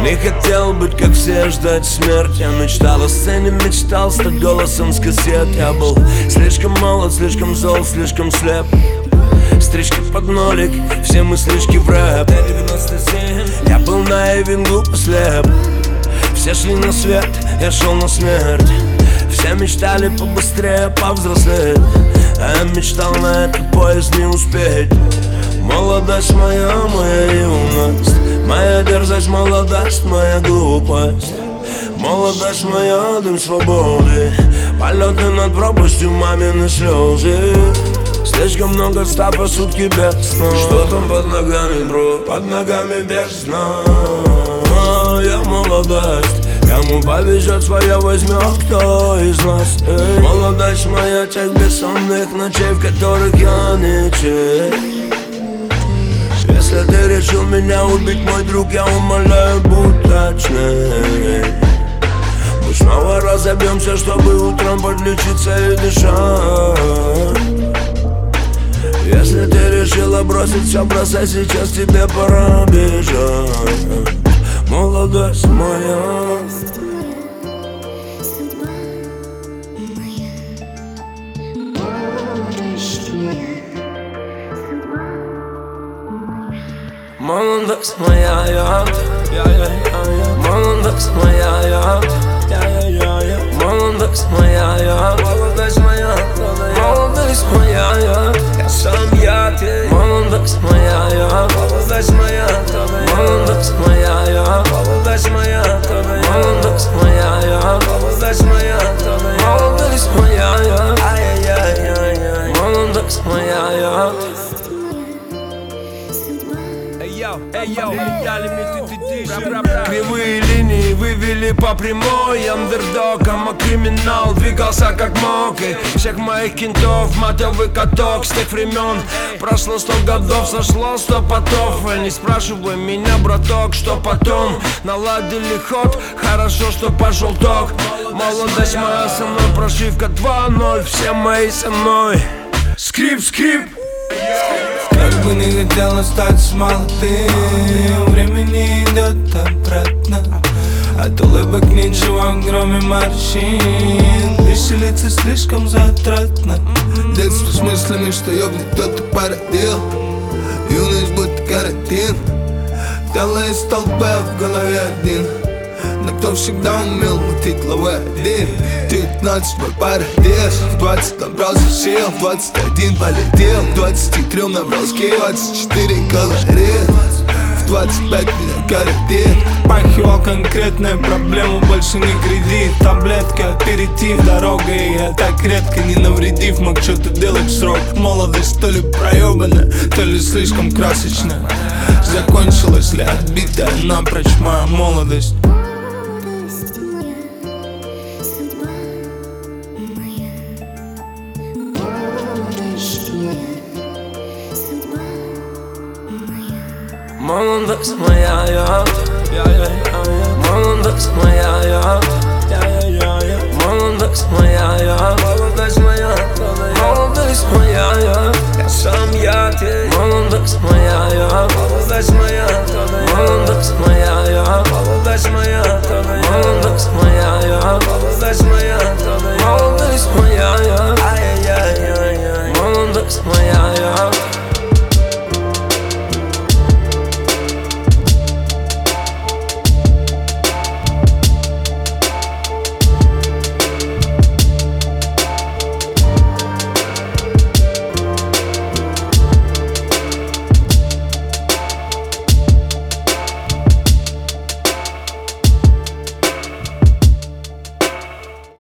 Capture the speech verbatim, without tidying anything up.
Не хотел быть как все, ждать смерть. Я мечтал о сцене, мечтал стать голосом с кассет. Я был слишком молод, слишком зол, слишком слеп. Стрижки под нолик, все мыслишки в рэп. Я был наивен, глупо слеп. Все шли на свет, я шел на смерть. Все мечтали побыстрее повзрослеть, а я мечтал на этот поезд не успеть. Молодость моя, моя юность, моя дерзость, молодость, моя глупость. Молодость моя, дым свободы, полеты над пропастью, мамины слезы. Слишком много ста по сутки без сна. Что там под ногами, бро? Под ногами бездна. Я молодость, кому повезет, свое возьмет кто из нас. Эй. Молодость моя, тех бессонных ночей, в которых я не чей. Если ты решил меня убить, мой друг, я умоляю, будь точней. Мы снова разобьемся, чтобы утром подлечиться и дышать. Если ты решила бросить все, бросай, сейчас тебе пора бежать. Молодость моя. Молодость моя, я, я, я, я, молодость моя, я, я, я, я, молодость моя, я, молодость моя, молодость моя, я, я сам я, ты, молодость моя, я, молодость моя, молодость моя, я, молодость моя, молодость моя, я, молодость моя, молодость моя, я, ай-яй-яй-яй, молодость моя, я. Кривые линии вывели по прямой. Андердог, а криминал двигался как мог. И всех моих кентов матовый каток. С тех времен прошло сто годов, сошло сто потов. Не спрашивай меня, браток, что потом. Наладили ход, хорошо, что пошел ток. Молодость моя со мной, прошивка два ноль. Все мои со мной. Скрип, скрип. Как бы не хотелось стать молодым, времени идет обратно. От улыбок ничего, кроме морщин. Веселиться слишком затратно. Детство с мыслями, что ёбнет кто-то породил. Юность будто карантин. Тело из толпы, в голове один. Но кто всегда умел мутить главой один. девятнадцать мой парадес, в двадцать набрался сил, в двадцать один полетел, в двадцати трёх набрал скилл, двадцать четыре калорий, в двадцать пять меня карантин. Пахивал конкретная проблема, больше не кредит. Таблетка, аперитив, дорогой я так редко не навредив, мог что-то делать в срок. Молодость то ли проебанная, то ли слишком красочная. Закончилась ли отбитая напрочь моя молодость. Молодость моя, я, я, я, я, молодость моя, я, я, я, я, молодость моя, я, молодость моя, молодость моя, я, я сам я, ты, молодость моя, я, молодость моя, молодость моя, я, молодость моя, молодость моя, я, молодость моя, молодость моя, я, ай-яй-яй-яй, молодость моя, я.